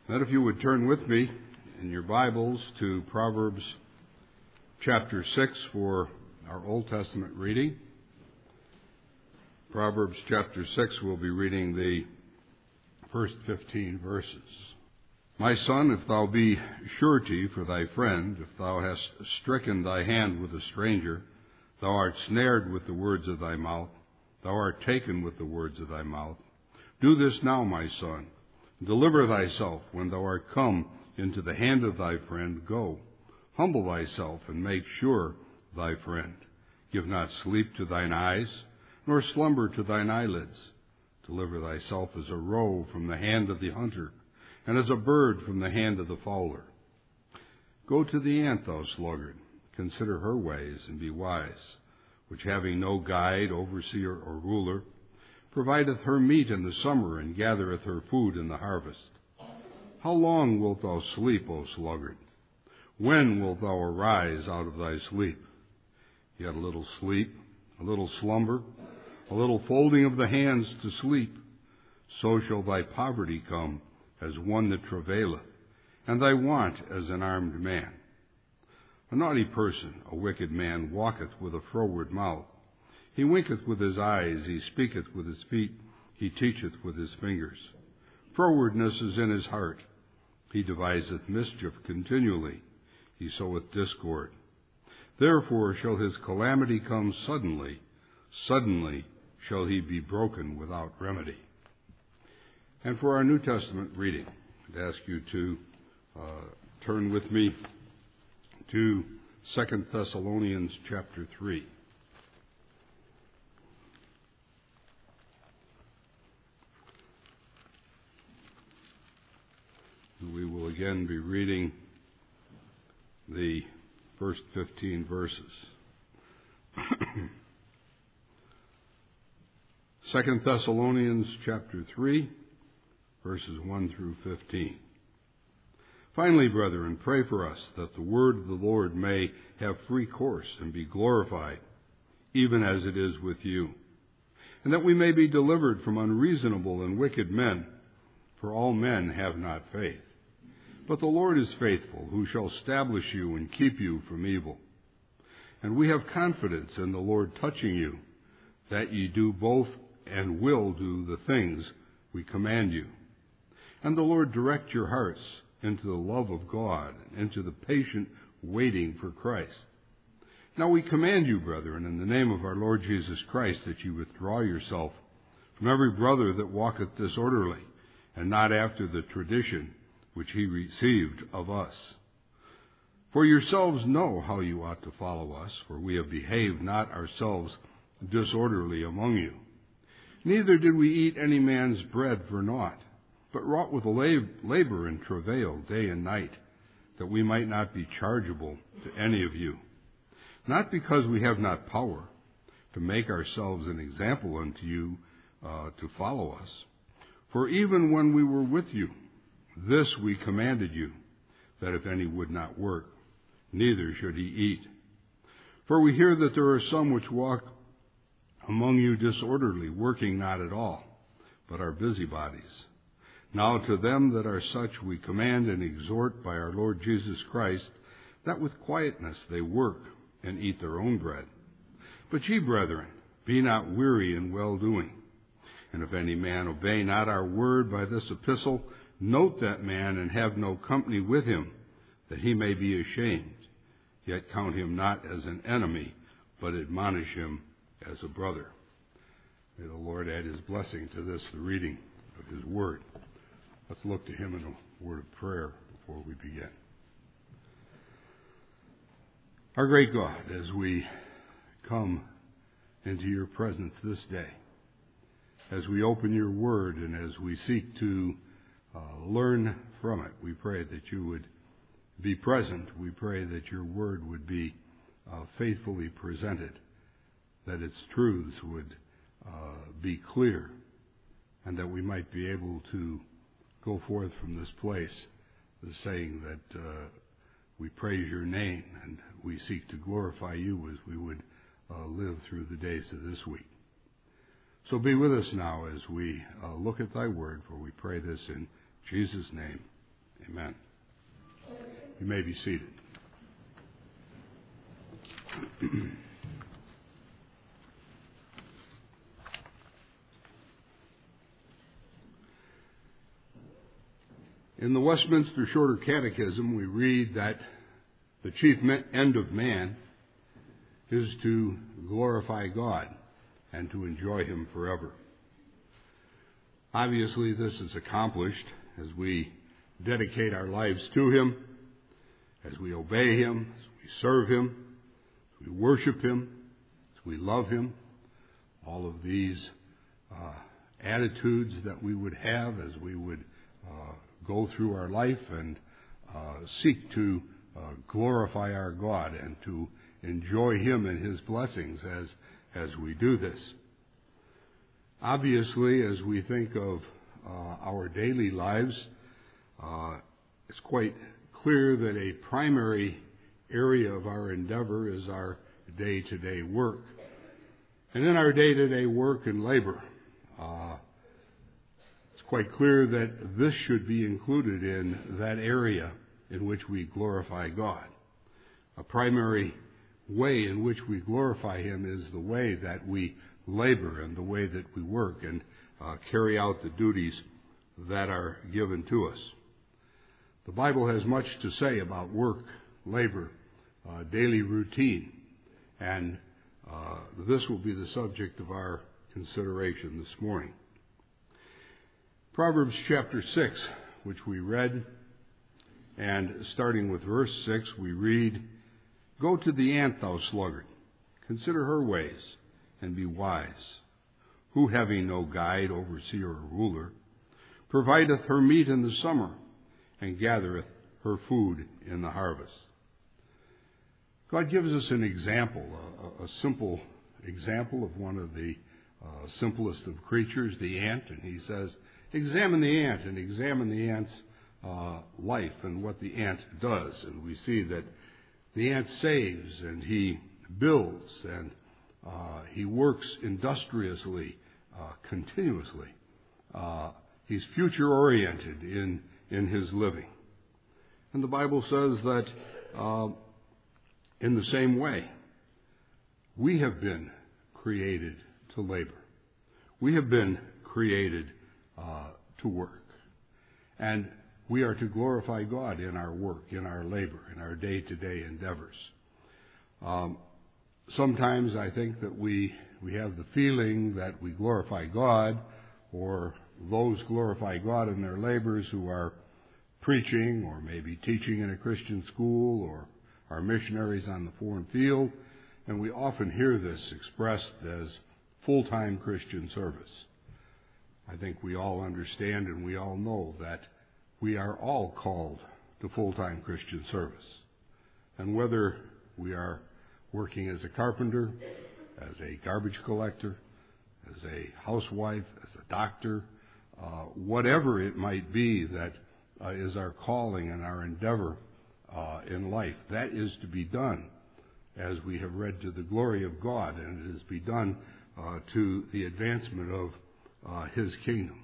That if you would turn with me in your Bibles to Proverbs chapter 6 for our Old Testament reading. Proverbs chapter 6, we'll be reading the first 15 verses. My son, if thou be surety for thy friend, if thou hast stricken thy hand with a stranger, thou art snared with the words of thy mouth, thou art taken with the words of thy mouth. Do this now, my son. Deliver thyself when thou art come into the hand of thy friend. Go, humble thyself, and make sure thy friend. Give not sleep to thine eyes, nor slumber to thine eyelids. Deliver thyself as a roe from the hand of the hunter, and as a bird from the hand of the fowler. Go to the ant, thou sluggard, consider her ways, and be wise, which having no guide, overseer, or ruler, provideth her meat in the summer, and gathereth her food in the harvest. How long wilt thou sleep, O sluggard? When wilt thou arise out of thy sleep? Yet a little sleep, a little slumber, a little folding of the hands to sleep, so shall thy poverty come as one that travaileth, and thy want as an armed man. A naughty person, a wicked man, walketh with a froward mouth. He winketh with his eyes, he speaketh with his feet, he teacheth with his fingers. Frowardness is in his heart. He deviseth mischief continually. He soweth discord. Therefore shall his calamity come suddenly. Suddenly shall he be broken without remedy. And for our New Testament reading, I'd ask you to turn with me to 2 Thessalonians chapter 3. We will again be reading the first 15 verses. 2 Thessalonians chapter 3, verses 1 through 15. Finally, brethren, pray for us that the word of the Lord may have free course and be glorified, even as it is with you, and that we may be delivered from unreasonable and wicked men, for all men have not faith. But the Lord is faithful, who shall establish you and keep you from evil. And we have confidence in the Lord touching you, that ye do both and will do the things we command you. And the Lord direct your hearts into the love of God, and into the patient waiting for Christ. Now we command you, brethren, in the name of our Lord Jesus Christ, that you withdraw yourself from every brother that walketh disorderly, and not after the tradition which he received of us. For yourselves know how you ought to follow us, for we have behaved not ourselves disorderly among you. Neither did we eat any man's bread for naught, but wrought with labor and travail day and night, that we might not be chargeable to any of you. Not because we have not power to make ourselves an example unto you to follow us. For even when we were with you, this we commanded you, that if any would not work, neither should he eat. For we hear that there are some which walk among you disorderly, working not at all, but are busybodies. Now to them that are such we command and exhort by our Lord Jesus Christ, that with quietness they work and eat their own bread. But ye, brethren, be not weary in well-doing. And if any man obey not our word by this epistle, note that man and have no company with him, that he may be ashamed. Yet count him not as an enemy, but admonish him as a brother. May the Lord add his blessing to this, the reading of his word. Let's look to him in a word of prayer before we begin. Our great God, as we come into your presence this day, as we open your word and as we seek to learn from it, we pray that you would be present. We pray that your word would be faithfully presented, that its truths would be clear, and that we might be able to go forth from this place saying that we praise your name and we seek to glorify you as we would live through the days of this week. So be with us now as we look at thy word, for we pray this in Jesus' name. Amen. You may be seated. In the Westminster Shorter Catechism, we read that the chief end of man is to glorify God and to enjoy Him forever. Obviously, this is accomplished as we dedicate our lives to Him, as we obey Him, as we serve Him, as we worship Him, as we love Him. All of these attitudes that we would have as we would go through our life and seek to glorify our God and to enjoy Him and His blessings as we do this. Obviously, as we think of our daily lives, it's quite clear that a primary area of our endeavor is our day-to-day work. And in our day-to-day work and labor, it's quite clear that this should be included in that area in which we glorify God. A primary way in which we glorify Him is the way that we labor and the way that we work and carry out the duties that are given to us. The Bible has much to say about work, labor, daily routine, and this will be the subject of our consideration this morning. Proverbs chapter 6, which we read, and starting with verse 6, we read, "Go to the ant, thou sluggard, consider her ways, and be wise, who having no guide, overseer, or ruler, provideth her meat in the summer, and gathereth her food in the harvest." God gives us an example, a simple example of one of the simplest of creatures, the ant, and He says, examine the ant and examine the ant's life and what the ant does. And we see that the ant saves and he builds and he works industriously, continuously. He's future-oriented in his living. And the Bible says that in the same way, we have been created to labor. We have been created to work. And we are to glorify God in our work, in our labor, in our day-to-day endeavors. Sometimes I think that we have the feeling that we glorify God, or those glorify God in their labors who are preaching or maybe teaching in a Christian school or are missionaries on the foreign field. And we often hear this expressed as full-time Christian service. I think we all understand and we all know that we are all called to full-time Christian service. And whether we are working as a carpenter, as a garbage collector, as a housewife, as a doctor, whatever it might be that is our calling and our endeavor in life, that is to be done, as we have read, to the glory of God, and it is to be done to the advancement of His kingdom.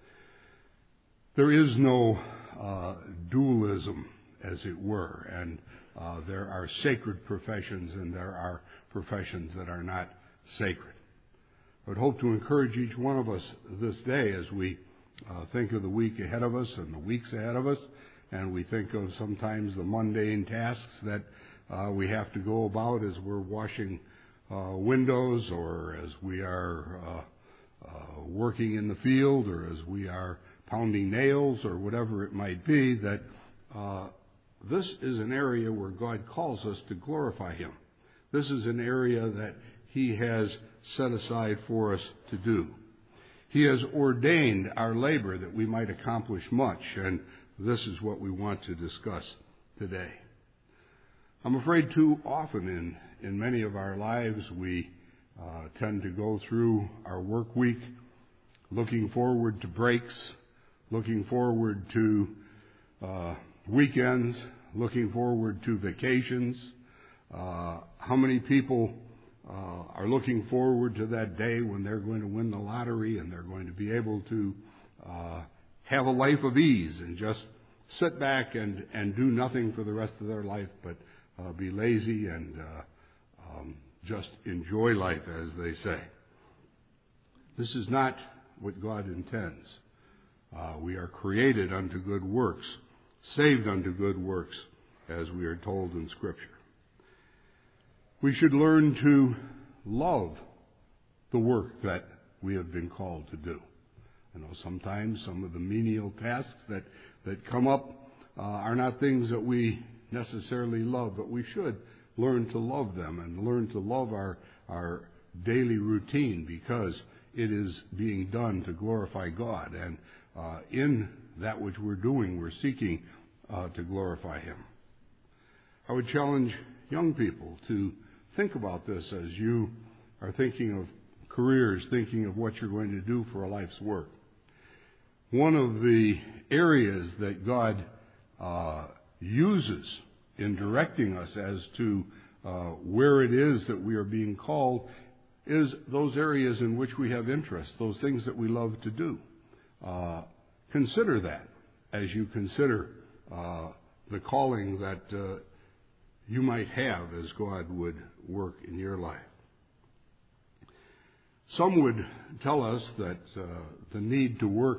There is no dualism, as it were, and there are sacred professions and there are professions that are not sacred. I would hope to encourage each one of us this day as we think of the week ahead of us and the weeks ahead of us, and we think of sometimes the mundane tasks that we have to go about as we're washing windows, or as we are working in the field, or as we are pounding nails, or whatever it might be, that this is an area where God calls us to glorify Him. This is an area that He has set aside for us to do. He has ordained our labor that we might accomplish much, and this is what we want to discuss today. I'm afraid too often in many of our lives we tend to go through our work week looking forward to breaks, looking forward to weekends, looking forward to vacations. How many people are looking forward to that day when they're going to win the lottery and they're going to be able to have a life of ease and just sit back and do nothing for the rest of their life, but be lazy and just enjoy life, as they say. This is not what God intends. We are created unto good works, saved unto good works, as we are told in Scripture. We should learn to love the work that we have been called to do. Sometimes some of the menial tasks that come up are not things that we necessarily love, but we should learn to love them and learn to love our daily routine, because it is being done to glorify God. And in that which we're doing, we're seeking to glorify Him. I would challenge young people to think about this as you are thinking of careers, thinking of what you're going to do for a life's work. One of the areas that God uses in directing us as to where it is that we are being called is those areas in which we have interest, those things that we love to do. Consider that as you consider the calling that you might have as God would work in your life. Some would tell us that the need to work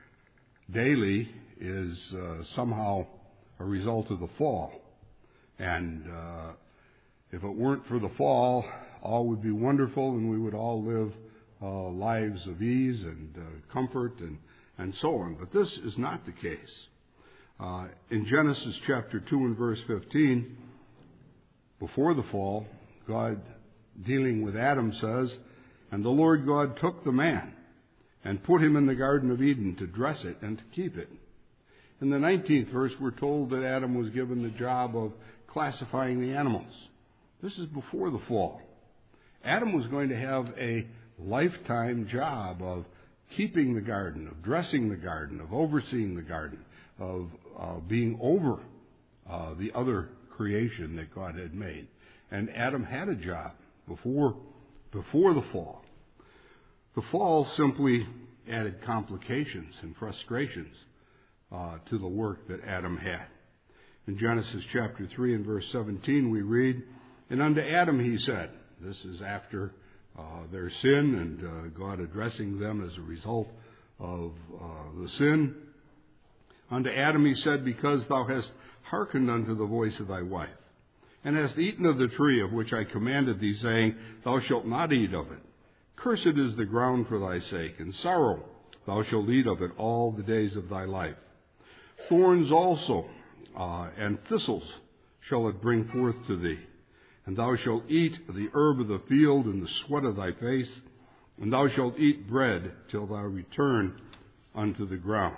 daily is somehow a result of the fall. And if it weren't for the fall, all would be wonderful and we would all live lives of ease and comfort and so on. But this is not the case. In Genesis chapter 2 and verse 15, before the fall, God, dealing with Adam, says, "And the Lord God took the man and put him in the Garden of Eden to dress it and to keep it." In the 19th verse, we're told that Adam was given the job of classifying the animals. This is before the fall. Adam was going to have a lifetime job of keeping the garden, of dressing the garden, of overseeing the garden, of being over the other creation that God had made. And Adam had a job before the fall. The fall simply added complications and frustrations to the work that Adam had. In Genesis chapter 3 and verse 17 we read, "And unto Adam he said," this is after their sin and God addressing them as a result of the sin. "Unto Adam he said, Because thou hast hearkened unto the voice of thy wife, and hast eaten of the tree of which I commanded thee, saying, Thou shalt not eat of it. Cursed is the ground for thy sake, and sorrow thou shalt eat of it all the days of thy life. Thorns also and thistles shall it bring forth to thee. And thou shalt eat the herb of the field in the sweat of thy face, and thou shalt eat bread till thou return unto the ground."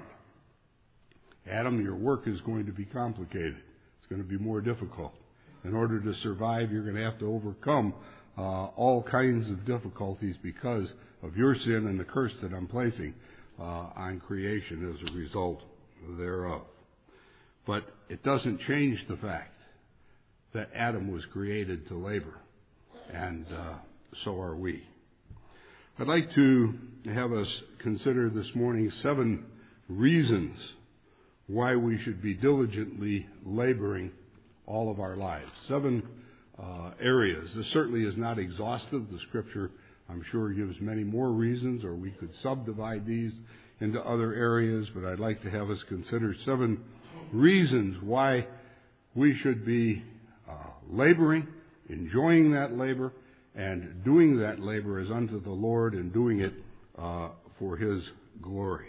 Adam, your work is going to be complicated. It's going to be more difficult. In order to survive, you're going to have to overcome all kinds of difficulties because of your sin and the curse that I'm placing on creation as a result thereof. But it doesn't change the fact that Adam was created to labor, and so are we. I'd like to have us consider this morning 7 reasons why we should be diligently laboring all of our lives. 7 areas. This certainly is not exhaustive. The Scripture, I'm sure, gives many more reasons, or we could subdivide these into other areas, but I'd like to have us consider 7 reasons why we should be laboring, enjoying that labor, and doing that labor as unto the Lord and doing it for His glory.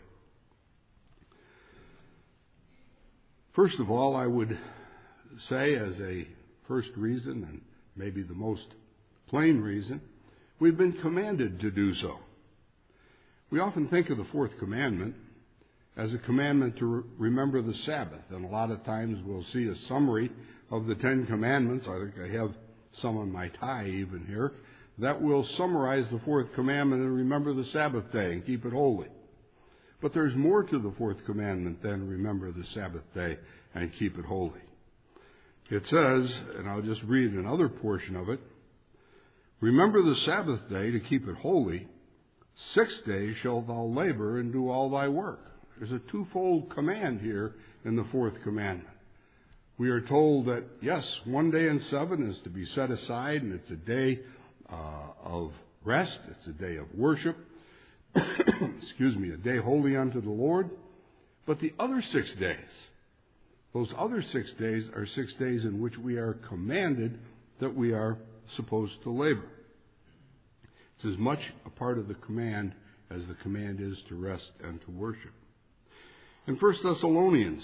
First of all, I would say as a first reason, and maybe the most plain reason, we've been commanded to do so. We often think of the 4th commandment as a commandment to remember the Sabbath, and a lot of times we'll see a summary of the 10 commandments. I think I have some on my tie even here, that will summarize the 4th commandment and remember the Sabbath day and keep it holy. But there's more to the 4th commandment than remember the Sabbath day and keep it holy. It says, and I'll just read another portion of it, "Remember the Sabbath day to keep it holy. 6 days shalt thou labor and do all thy work." There's a twofold command here in the fourth commandment. We are told that, yes, one day in 7 is to be set aside, and it's a day of rest. It's a day of worship. A day holy unto the Lord. But the other 6 days, those other 6 days are 6 days in which we are commanded that we are supposed to labor. It's as much a part of the command as the command is to rest and to worship. In 1 Thessalonians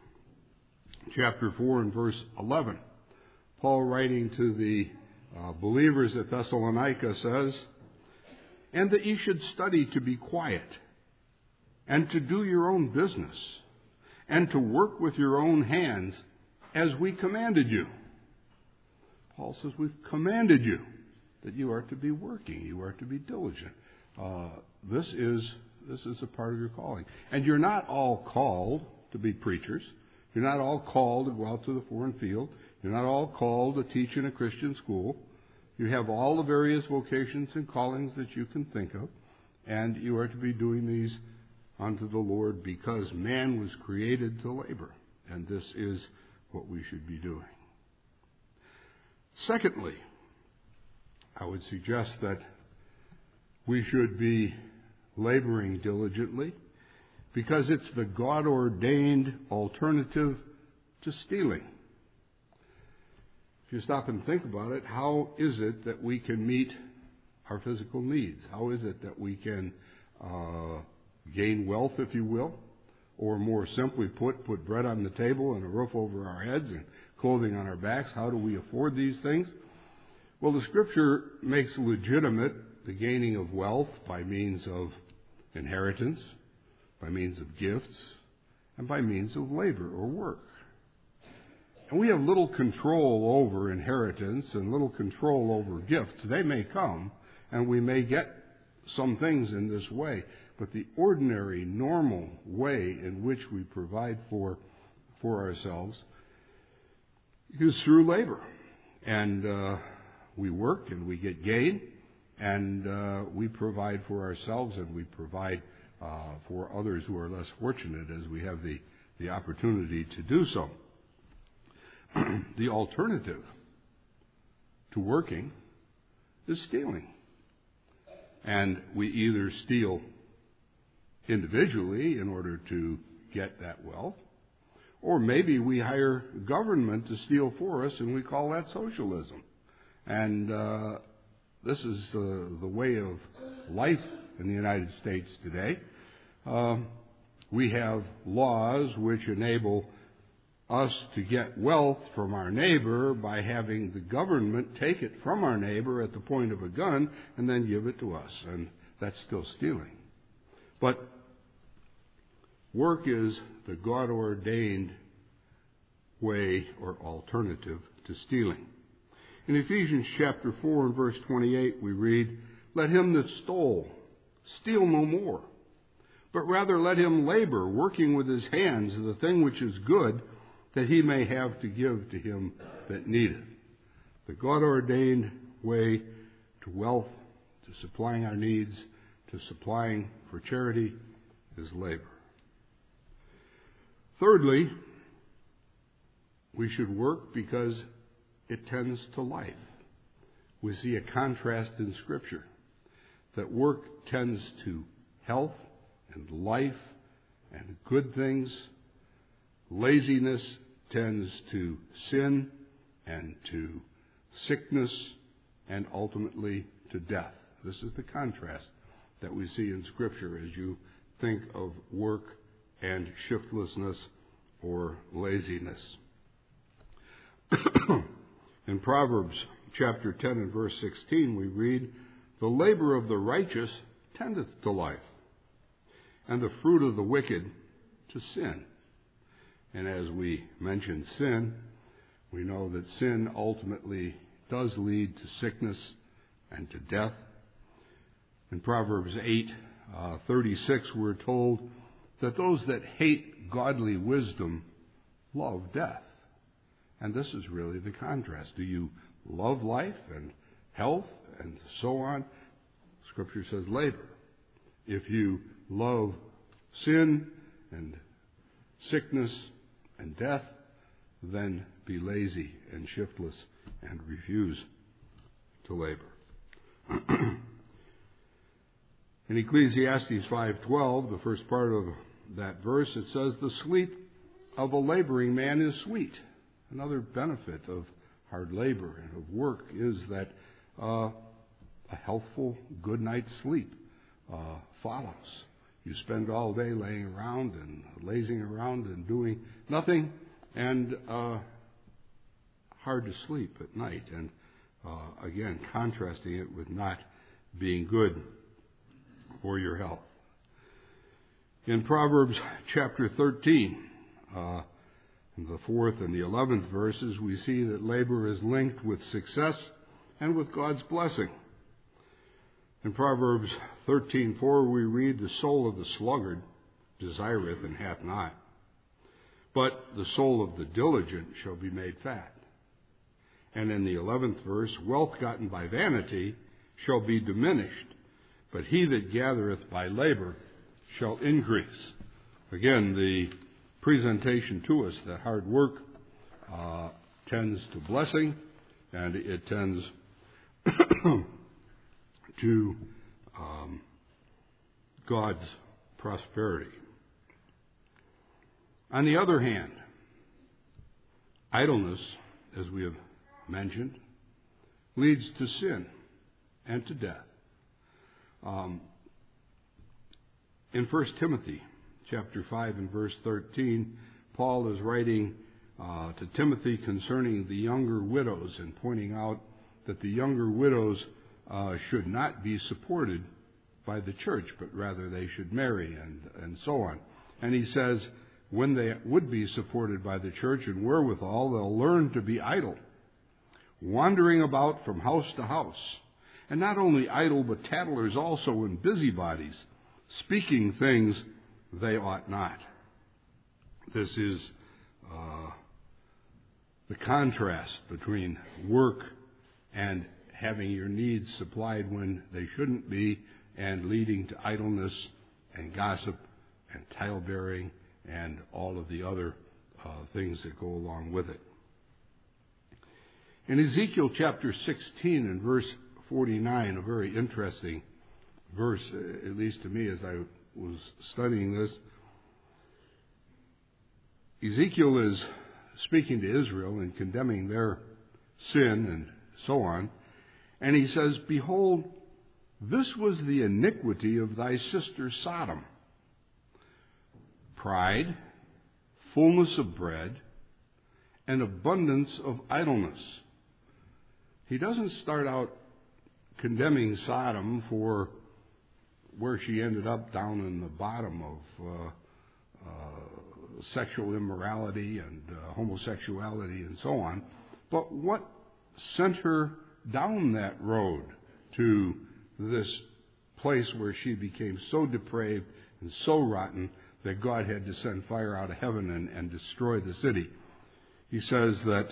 chapter 4 and verse 11, Paul, writing to the believers at Thessalonica, says, "And that ye should study to be quiet, and to do your own business, and to work with your own hands, as we commanded you." Paul says, we've commanded you that you are to be working, you are to be diligent. This is a part of your calling. And you're not all called to be preachers. You're not all called to go out to the foreign field. You're not all called to teach in a Christian school. You have all the various vocations and callings that you can think of, and you are to be doing these unto the Lord, because man was created to labor, and this is what we should be doing. Secondly, I would suggest that we should be laboring diligently because it's the God-ordained alternative to stealing. If you stop and think about it, how is it that we can meet our physical needs? How is it that we can gain wealth, if you will, or more simply put bread on the table and a roof over our heads and clothing on our backs? How do we afford these things? Well, the Scripture makes legitimate the gaining of wealth by means of inheritance, by means of gifts, and by means of labor or work. And we have little control over inheritance and little control over gifts. They may come, and we may get some things in this way, but the ordinary, normal way in which we provide for ourselves is through labor. And we work and we get gain, and we provide for ourselves, and we provide for others who are less fortunate as we have the opportunity to do so. The alternative to working is stealing. And we either steal individually in order to get that wealth, or maybe we hire government to steal for us, and we call that socialism. And this is the way of life in the United States today. We have laws which enable us to get wealth from our neighbor by having the government take it from our neighbor at the point of a gun and then give it to us. And that's still stealing. But work is the God-ordained way or alternative to stealing. In Ephesians chapter 4 and verse 28 we read, "Let him that stole steal no more, but rather let him labor, working with his hands the thing which is good, that he may have to give to him that needeth." The God-ordained way to wealth, to supplying our needs, to supplying for charity is labor. Thirdly, we should work because it tends to life. We see a contrast in Scripture that work tends to health and life and good things. Laziness tends to sin and to sickness and ultimately to death. This is the contrast that we see in Scripture as you think of work and shiftlessness or laziness. In Proverbs chapter 10 and verse 16 we read, "The labor of the righteous tendeth to life, and the fruit of the wicked to sin." And as we mentioned sin, we know that sin ultimately does lead to sickness and to death. In Proverbs 8:36 we're told that those that hate godly wisdom love death. And this is really the contrast. Do you love life and health and so on? Scripture says labor. If you love sin and sickness and death than be lazy and shiftless and refuse to labor. In Ecclesiastes 5:12, the first part of that verse, it says, "The sleep of a laboring man is sweet." Another benefit of hard labor and of work is that a healthful, good night's sleep follows. You spend all day laying around and lazing around and doing nothing, and hard to sleep at night. And again, contrasting it with not being good for your health. In Proverbs chapter 13, in the 4th and the 11th verses, we see that labor is linked with success and with God's blessing. In Proverbs 13:4, we read, "The soul of the sluggard desireth and hath not, but the soul of the diligent shall be made fat." And in the 11th verse, "Wealth gotten by vanity shall be diminished, but he that gathereth by labor shall increase." Again, the presentation to us that hard work tends to blessing, and it tends to God's prosperity. On the other hand, idleness, as we have mentioned, leads to sin and to death. In 1 Timothy chapter 5 and verse 13, Paul is writing to Timothy concerning the younger widows and pointing out that the younger widows should not be supported by the church, but rather they should marry and so on. And he says, when they would be supported by the church and wherewithal, they'll learn to be idle, wandering about from house to house. And not only idle, but tattlers also, and busybodies, speaking things they ought not. This is the contrast between work and having your needs supplied when they shouldn't be, and leading to idleness and gossip and tale-bearing and all of the other things that go along with it. In Ezekiel chapter 16 and verse 49, a very interesting verse, at least to me as I was studying this, Ezekiel is speaking to Israel and condemning their sin and so on. And he says, "Behold, this was the iniquity of thy sister Sodom. Pride, fullness of bread, and abundance of idleness." He doesn't start out condemning Sodom for where she ended up down in the bottom of sexual immorality and homosexuality and so on, but what sent her down that road to this place where she became so depraved and so rotten that God had to send fire out of heaven and destroy the city. He says that,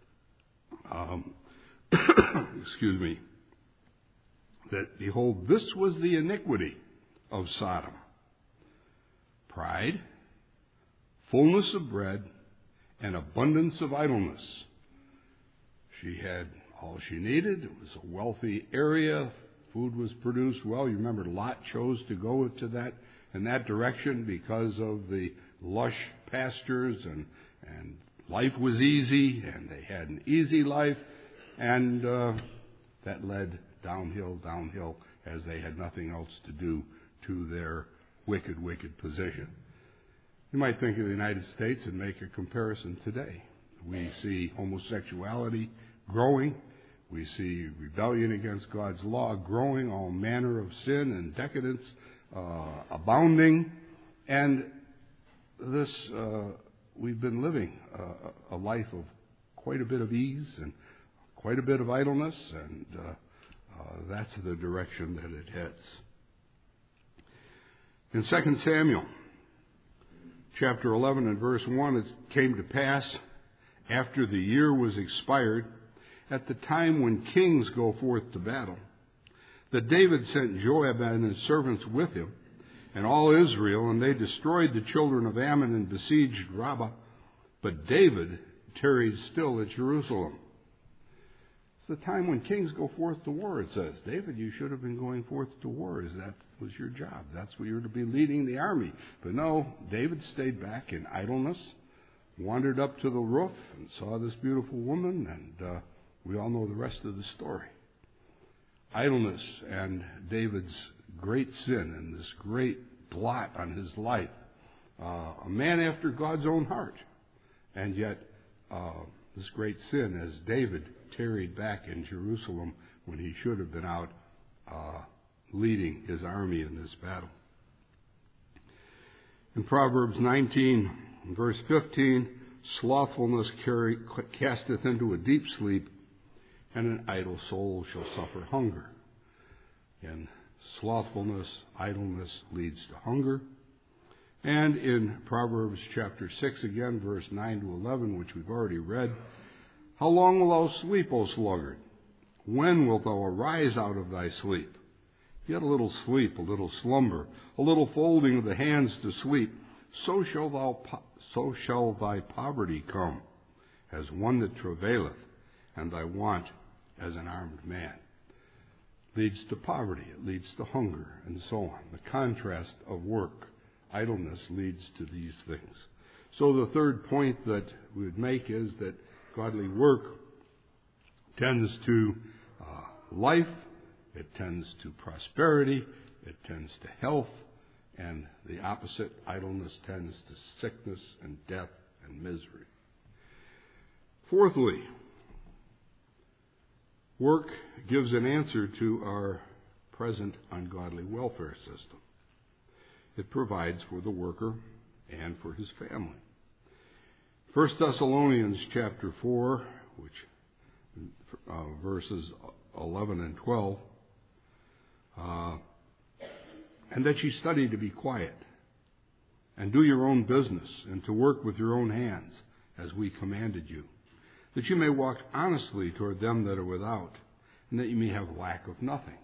that, "Behold, this was the iniquity of Sodom. Pride, fullness of bread, and abundance of idleness." She had all she needed. It was a wealthy area. Food was produced well. You remember Lot chose to go to that in that direction because of the lush pastures, and life was easy, and they had an easy life, and that led downhill, as they had nothing else to do to their wicked position. You might think of the United States and make a comparison today. We see homosexuality growing. We see rebellion against God's law growing, all manner of sin and decadence abounding. And this, we've been living a life of quite a bit of ease and quite a bit of idleness, and that's the direction that it heads. In 2 Samuel chapter 11 and verse 1, "It came to pass after the year was expired, at the time when kings go forth to battle, that David sent Joab and his servants with him, and all Israel, and they destroyed the children of Ammon and besieged Rabbah. But David tarried still at Jerusalem. It's the time when kings go forth to war, it says. David, you should have been going forth to war. That was your job. That's what you were to be, leading the army. But no, David stayed back in idleness, wandered up to the roof and saw this beautiful woman, and we all know the rest of the story. Idleness and David's great sin and this great blot on his life. A man after God's own heart. And yet, this great sin as David tarried back in Jerusalem when he should have been out leading his army in this battle. In Proverbs 19, verse 15, slothfulness casteth into a deep sleep, and an idle soul shall suffer hunger. And slothfulness, idleness leads to hunger. And in Proverbs chapter 6 again, verse 9 to 11, which we've already read, how long wilt thou sleep, O sluggard? When wilt thou arise out of thy sleep? Yet a little sleep, a little slumber, a little folding of the hands to sleep, so shall thy poverty come, as one that travaileth, and thy want as an armed man. Leads to poverty, it leads to hunger, and so on. The contrast of work, idleness, leads to these things. So the third point that we would make is that godly work tends to life, it tends to prosperity, it tends to health, and the opposite, idleness, tends to sickness and death and misery. Fourthly, work gives an answer to our present ungodly welfare system. It provides for the worker and for his family. 1 Thessalonians chapter 4, verses 11 and 12, and that ye study to be quiet, and do your own business, and to work with your own hands, as we commanded you, that you may walk honestly toward them that are without, and that you may have lack of nothing.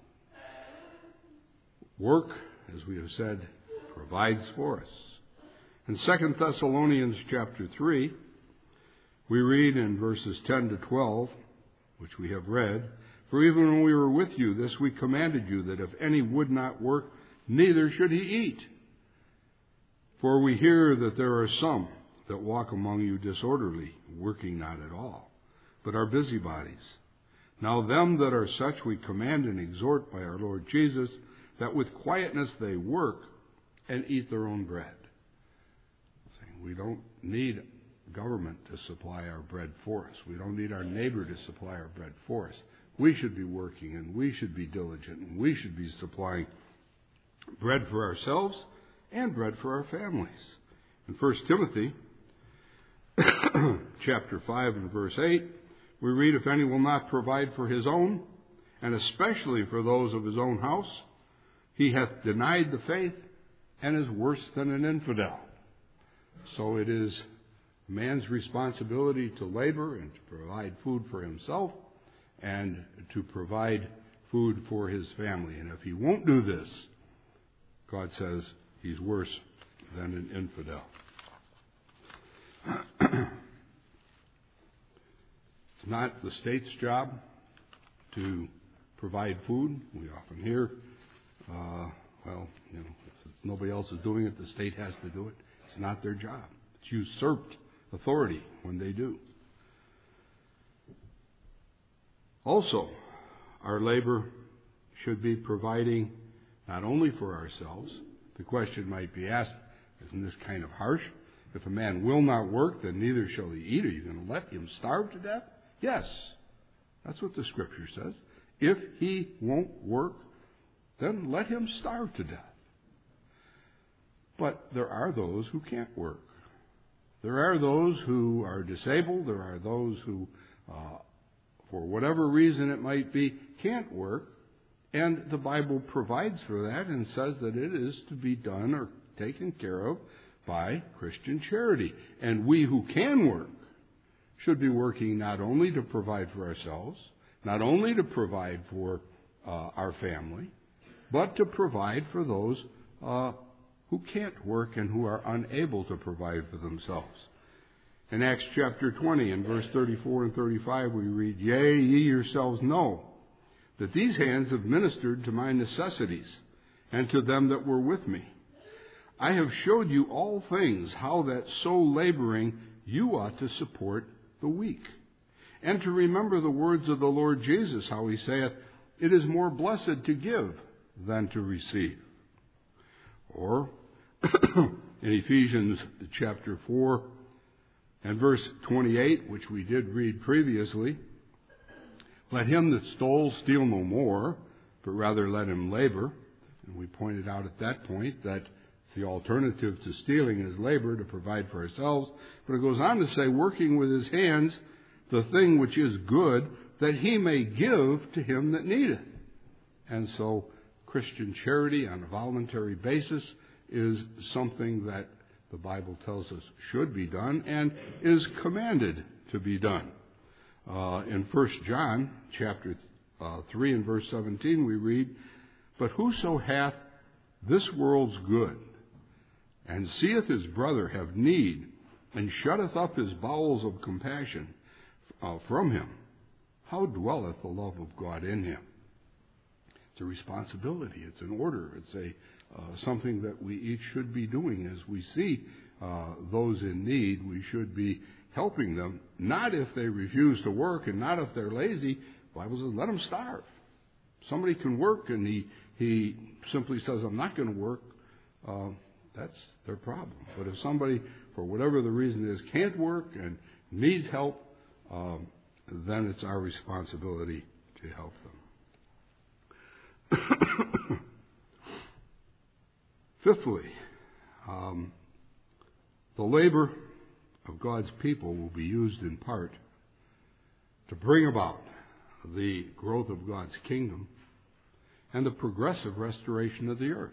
Work, as we have said, provides for us. In 2 Thessalonians chapter 3, we read in verses 10 to 12, which we have read, for even when we were with you, this we commanded you, that if any would not work, neither should he eat. For we hear that there are some that walk among you disorderly, working not at all, but are busybodies. Now them that are such we command and exhort by our Lord Jesus, that with quietness they work and eat their own bread. We don't need government to supply our bread for us. We don't need our neighbor to supply our bread for us. We should be working, and we should be diligent, and we should be supplying bread for ourselves and bread for our families. In 1 Timothy chapter 5 and verse 8, we read, if any will not provide for his own, and especially for those of his own house, he hath denied the faith and is worse than an infidel. So it is man's responsibility to labor and to provide food for himself and to provide food for his family. And if he won't do this, God says he's worse than an infidel. It's not the state's job to provide food. We often hear, if nobody else is doing it, the state has to do it. It's not their job. It's usurped authority when they do. Also, our labor should be providing not only for ourselves. The question might be asked, isn't this kind of harsh? If a man will not work, then neither shall he eat. Are you going to let him starve to death? Yes. That's what the Scripture says. If he won't work, then let him starve to death. But there are those who can't work. There are those who are disabled. There are those who, for whatever reason it might be, can't work. And the Bible provides for that and says that it is to be done or taken care of by Christian charity. And we who can work should be working not only to provide for ourselves, not only to provide for our family, but to provide for those who can't work and who are unable to provide for themselves. In Acts chapter 20 and verse 34 and 35 we read, "Yea, ye yourselves know that these hands have ministered to my necessities and to them that were with me. I have showed you all things, how that so laboring you ought to support the weak. And to remember the words of the Lord Jesus, how he saith, It is more blessed to give than to receive." Or in Ephesians chapter 4 and verse 28, which we did read previously, "Let him that stole steal no more, but rather let him labor." And we pointed out at that point that the alternative to stealing is labor to provide for ourselves. But it goes on to say, "Working with his hands the thing which is good, that he may give to him that needeth." And so Christian charity on a voluntary basis is something that the Bible tells us should be done and is commanded to be done. In 1 John chapter 3 and verse 17 we read, "But whoso hath this world's good, and seeth his brother have need, and shutteth up his bowels of compassion from him, how dwelleth the love of God in him?" It's a responsibility. It's an order. It's something that we each should be doing. As we see those in need, we should be helping them, not if they refuse to work and not if they're lazy. The Bible says, let them starve. Somebody can work and he simply says, "I'm not going to work," that's their problem. But if somebody, for whatever the reason is, can't work and needs help, then it's our responsibility to help them. Fifthly, the labor of God's people will be used in part to bring about the growth of God's kingdom and the progressive restoration of the earth.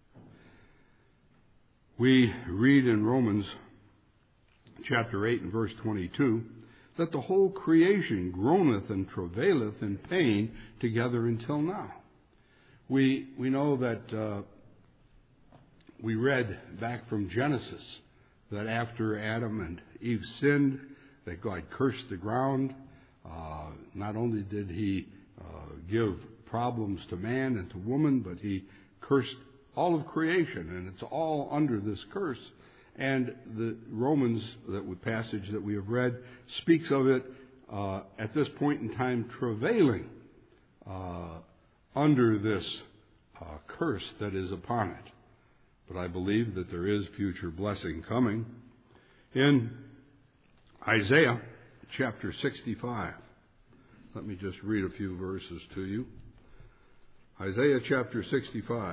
We read in Romans chapter 8 and verse 22 that the whole creation groaneth and travaileth in pain together until now. We know that we read back from Genesis that after Adam and Eve sinned, that God cursed the ground. Not only did he give problems to man and to woman, but he cursed all of creation, and it's all under this curse. And the Romans passage that we have read speaks of it at this point in time travailing under this curse that is upon it. But I believe that there is future blessing coming. In Isaiah chapter 65, let me just read a few verses to you. Isaiah chapter 65.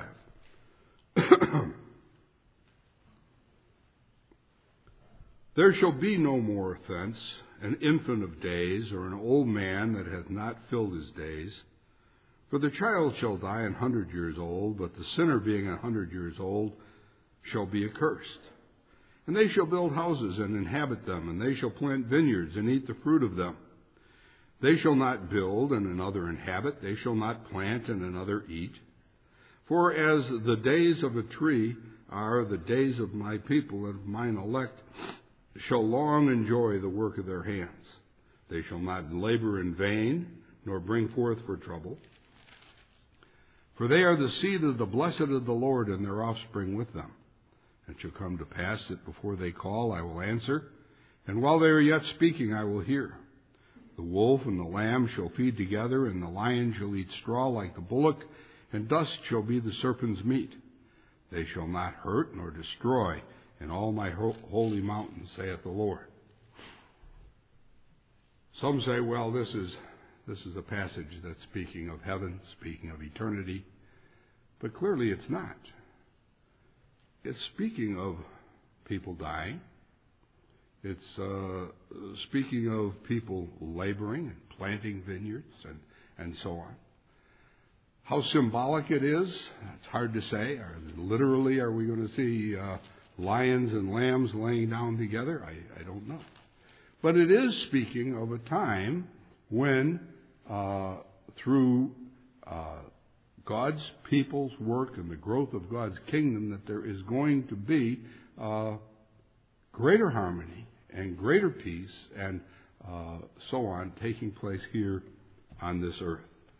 "There shall be no more offense, an infant of days, or an old man that hath not filled his days. For the child shall die 100 years old, but the sinner being 100 years old shall be accursed. And they shall build houses and inhabit them, and they shall plant vineyards and eat the fruit of them. They shall not build and another inhabit, they shall not plant and another eat. For as the days of a tree are the days of my people and of mine elect, shall long enjoy the work of their hands. They shall not labor in vain, nor bring forth for trouble. For they are the seed of the blessed of the Lord, and their offspring with them. It shall come to pass that before they call, I will answer, and while they are yet speaking, I will hear. The wolf and the lamb shall feed together, and the lion shall eat straw like the bullock, and dust shall be the serpent's meat. They shall not hurt nor destroy in all my holy mountain, saith the Lord." Some say, well, this is a passage that's speaking of heaven, speaking of eternity. But clearly it's not. It's speaking of people dying. It's speaking of people laboring and planting vineyards and so on. How symbolic it is, it's hard to say. Literally, are we going to see lions and lambs laying down together? I don't know. But it is speaking of a time when, through God's people's work and the growth of God's kingdom, that there is going to be greater harmony and greater peace and so on taking place here on this earth.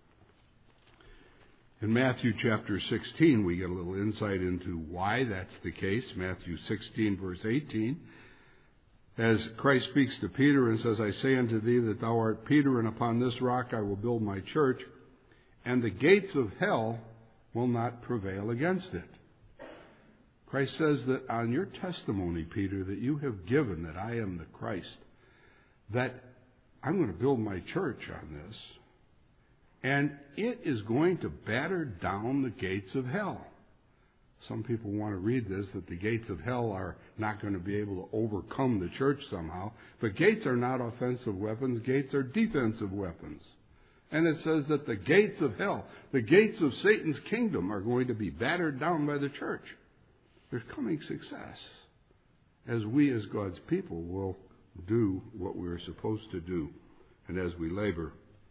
In Matthew chapter 16, we get a little insight into why that's the case. Matthew 16, verse 18. As Christ speaks to Peter and says, I say unto thee that thou art Peter, and upon this rock I will build my church, and the gates of hell will not prevail against it. Christ says that on your testimony, Peter, that you have given that I am the Christ, that I'm going to build my church on this, and it is going to batter down the gates of hell. Some people want to read this, that the gates of hell are not going to be able to overcome the church somehow. But gates are not offensive weapons. Gates are defensive weapons. And it says that the gates of hell, the gates of Satan's kingdom, are going to be battered down by the church. There's coming success as we as God's people will do what we're supposed to do, and as we labor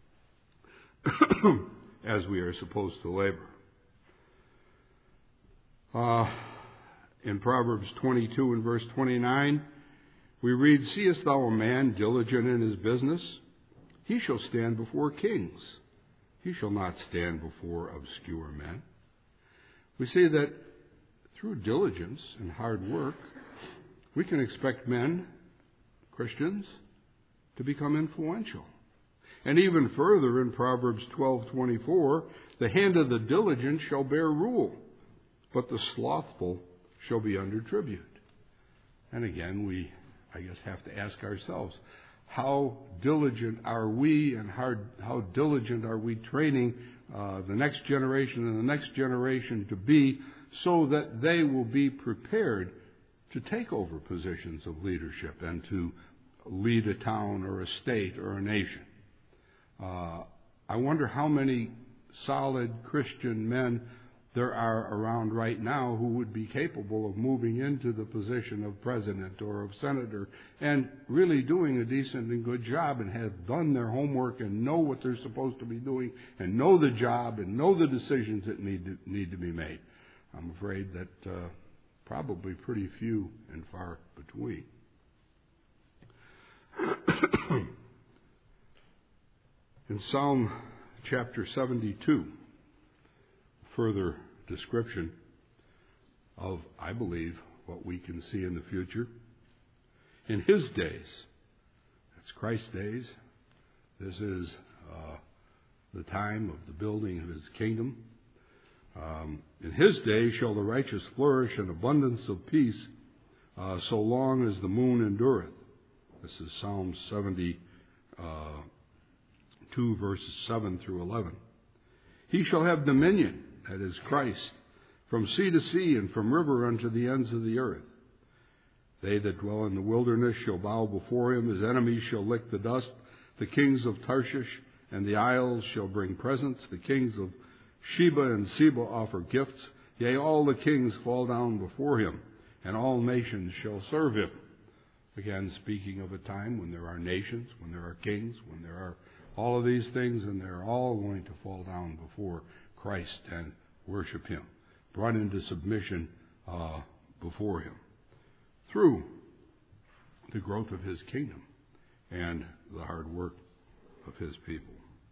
as we are supposed to labor. In Proverbs 22 and verse 29, we read, Seest thou a man diligent in his business? He shall stand before kings. He shall not stand before obscure men. We see that through diligence and hard work, we can expect men, Christians, to become influential. And even further in Proverbs 12:24, the hand of the diligent shall bear rule, but the slothful shall be under tribute. And again, we, I guess, have to ask ourselves, how diligent are we, and how diligent are we training the next generation and the next generation to be, so that they will be prepared to take over positions of leadership and to lead a town or a state or a nation. I wonder how many solid Christian men there are around right now who would be capable of moving into the position of president or of senator and really doing a decent and good job and have done their homework and know what they're supposed to be doing and know the job and know the decisions that need to be made. I'm afraid that probably pretty few and far between. In Psalm chapter 72, further description of, I believe, what we can see in the future. In his days, that's Christ's days, this is the time of the building of his kingdom. In his day shall the righteous flourish in abundance of peace, so long as the moon endureth. This is Psalm 72, verses 7 through 11. He shall have dominion, that is Christ, from sea to sea and from river unto the ends of the earth. They that dwell in the wilderness shall bow before him. His enemies shall lick the dust. The kings of Tarshish and the isles shall bring presents. The kings of Sheba and Seba offer gifts. Yea, all the kings fall down before him, and all nations shall serve him. Again, speaking of a time when there are nations, when there are kings, when there are all of these things, and they're all going to fall down before Christ and worship him, brought into submission before him through the growth of his kingdom and the hard work of his people.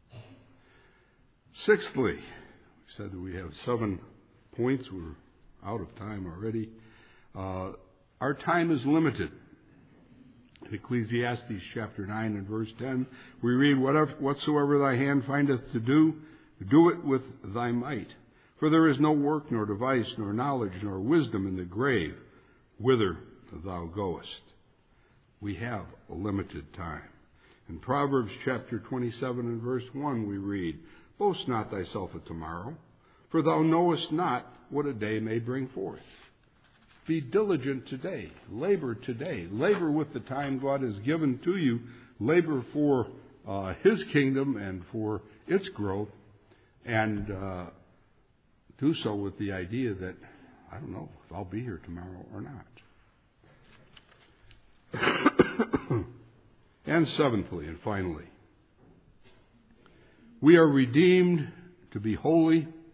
Sixthly, we said that we have 7 points. We're out of time already. Our time is limited. In Ecclesiastes chapter 9 and verse 10, we read, Whatsoever thy hand findeth to do, do it with thy might. For there is no work, nor device, nor knowledge, nor wisdom in the grave, whither thou goest. We have a limited time. In Proverbs chapter 27 and verse 1, we read, Boast not thyself of tomorrow, for thou knowest not what a day may bring forth. Be diligent today. Labor today. Labor with the time God has given to you. Labor for his kingdom and for its growth. And do so with the idea that, I don't know if I'll be here tomorrow or not. And seventhly and finally, we are redeemed to be holy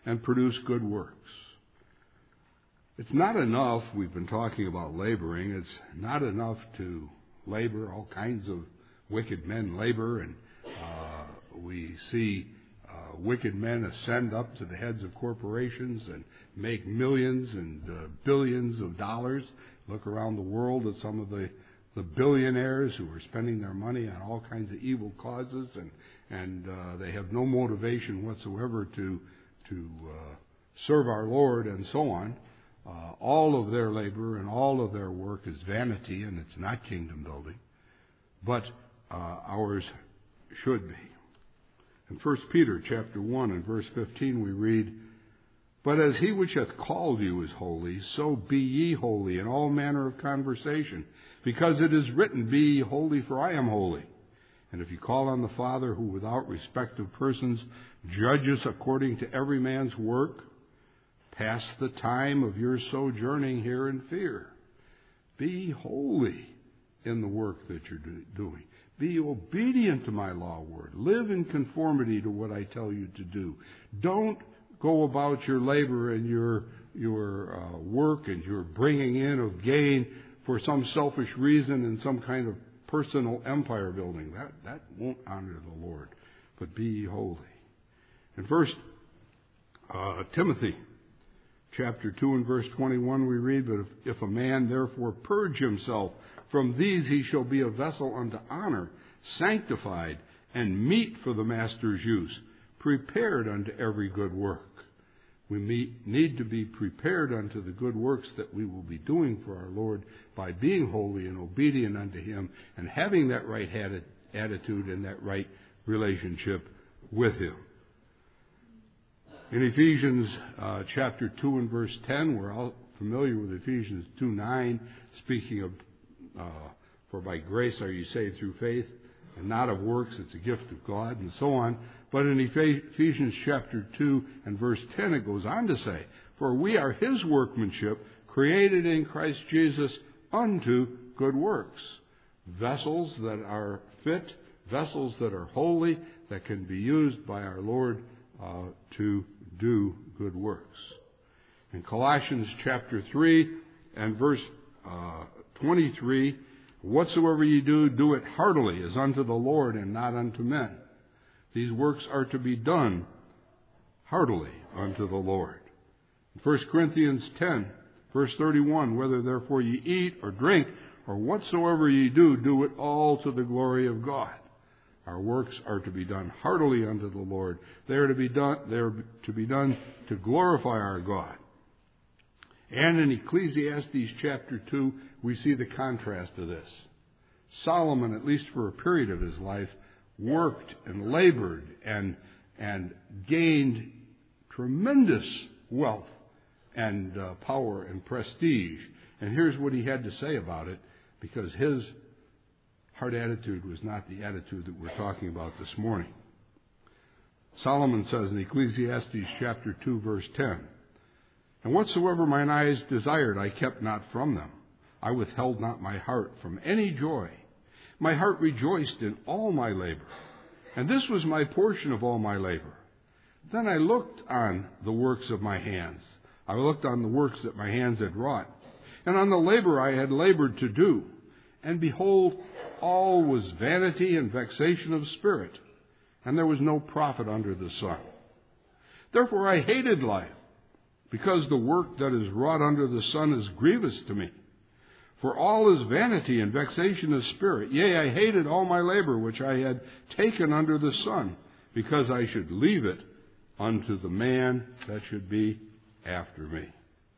and produce good works. It's not enough, we've been talking about laboring, it's not enough to labor. All kinds of wicked men labor, and we see wicked men ascend up to the heads of corporations and make millions and billions of dollars. Look around the world at some of the billionaires who are spending their money on all kinds of evil causes, and they have no motivation whatsoever to serve our Lord and so on. All of their labor and all of their work is vanity, and it's not kingdom building. But ours should be. In 1 Peter chapter 1 and verse 15 we read, "But as he which hath called you is holy, so be ye holy in all manner of conversation, because it is written, Be ye holy, for I am holy. And if you call on the Father, who without respect of persons judges according to every man's work, pass the time of your sojourning here in fear. Be holy in the work that you're doing. Be obedient to my law word. Live in conformity to what I tell you to do. Don't go about your labor and your work and your bringing in of gain for some selfish reason and some kind of personal empire building. That won't honor the Lord. But be holy." In 1 Timothy chapter 2 and verse 21 we read, "But if a man therefore purge himself from these, he shall be a vessel unto honor, sanctified, and meet for the master's use, prepared unto every good work." We need to be prepared unto the good works that we will be doing for our Lord by being holy and obedient unto Him and having that right attitude and that right relationship with Him. In Ephesians chapter 2 and verse 10, we're all familiar with Ephesians 2:9, speaking of, "For by grace are you saved through faith, and not of works, it's a gift of God," and so on. But in Ephesians chapter 2 and verse 10, it goes on to say, "For we are His workmanship, created in Christ Jesus unto good works." Vessels that are fit, vessels that are holy, that can be used by our Lord to do good works. In Colossians chapter 3 and verse 23, "Whatsoever ye do, do it heartily, as unto the Lord and not unto men." These works are to be done heartily unto the Lord. In 1 Corinthians 10, verse 31, "Whether therefore ye eat or drink, or whatsoever ye do, do it all to the glory of God." Our works are to be done heartily unto the Lord. They are to be done to glorify our God. And in Ecclesiastes chapter 2, we see the contrast of this. Solomon, at least for a period of his life, worked and labored and gained tremendous wealth and power and prestige. And here's what he had to say about it, because his heart attitude was not the attitude that we're talking about this morning. Solomon says in Ecclesiastes chapter 2, verse 10, "And whatsoever mine eyes desired, I kept not from them. I withheld not my heart from any joy. My heart rejoiced in all my labor, and this was my portion of all my labor. Then I looked on the works of my hands. I looked on the works that my hands had wrought, and on the labor I had labored to do. And behold, all was vanity and vexation of spirit, and there was no profit under the sun. Therefore I hated life, because the work that is wrought under the sun is grievous to me. For all is vanity and vexation of spirit. Yea, I hated all my labor which I had taken under the sun, because I should leave it unto the man that should be after me."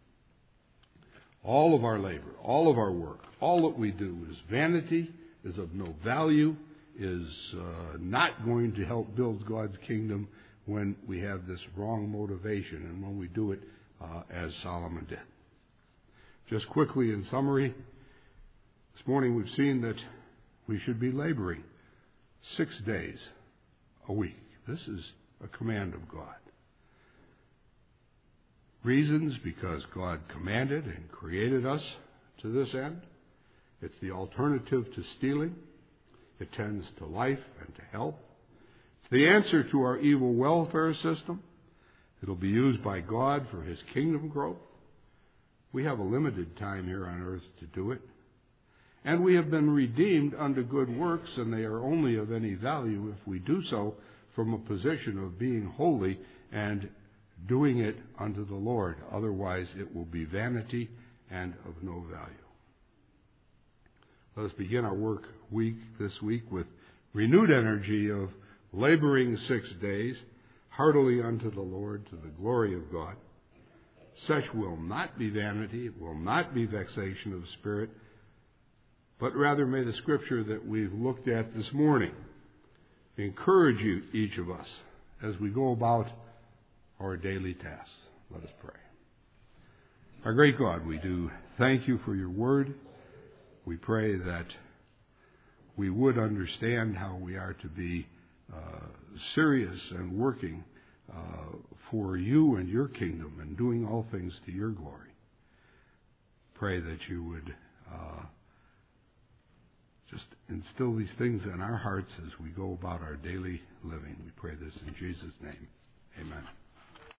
All of our labor, all of our work, all that we do is vanity, is of no value, is not going to help build God's kingdom when we have this wrong motivation and when we do it as Solomon did. Just quickly in summary, this morning we've seen that we should be laboring 6 days a week. This is a command of God. Reasons: because God commanded and created us to this end. It's the alternative to stealing. It tends to life and to health. It's the answer to our evil welfare system. It'll be used by God for His kingdom growth. We have a limited time here on earth to do it. And we have been redeemed unto good works, and they are only of any value if we do so from a position of being holy and doing it unto the Lord. Otherwise, it will be vanity and of no value. Let us begin our work week this week with renewed energy of laboring 6 days, heartily unto the Lord, to the glory of God. Such will not be vanity, it will not be vexation of spirit, but rather may the Scripture that we've looked at this morning encourage you, each of us, as we go about our daily tasks. Let us pray. Our great God, we do thank you for your word. We pray that we would understand how we are to be serious and working for you and your kingdom and doing all things to your glory. Pray that you would just instill these things in our hearts as we go about our daily living. We pray this in Jesus' name. Amen.